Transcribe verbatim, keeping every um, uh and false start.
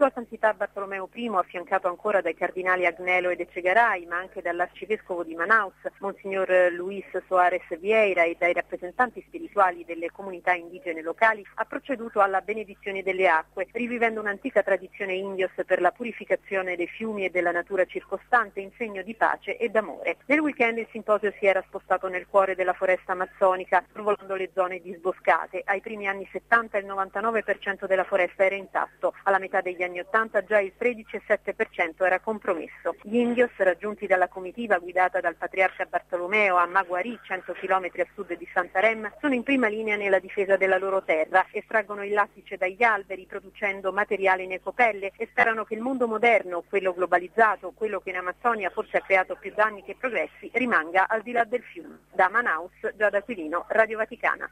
Sua Santità Bartolomeo I, affiancato ancora dai cardinali Agnello ed Echegaray, ma anche dall'arcivescovo di Manaus, Monsignor Luis Soares Vieira, e dai rappresentanti spirituali delle comunità indigene locali, ha proceduto alla benedizione delle acque, rivivendo un'antica tradizione indios per la purificazione dei fiumi e della natura circostante in segno di pace ed amore. Nel weekend il simposio si era spostato nel cuore della foresta amazzonica, sorvolando le zone disboscate. Ai primi anni settanta il novantanove per cento della foresta era intatto, alla metà degli anni ottanta già il tredici virgola sette per cento era compromesso. Gli indios, raggiunti dalla comitiva guidata dal patriarca Bartolomeo a Maguari, cento chilometri a sud di Santarém, sono in prima linea nella difesa della loro terra, estraggono il lattice dagli alberi producendo materiale in ecopelle e sperano che il mondo moderno, quello globalizzato, quello che in Amazzonia forse ha creato più danni che progressi, rimanga al di là del fiume. Da Manaus, Giada Aquilino, Radio Vaticana.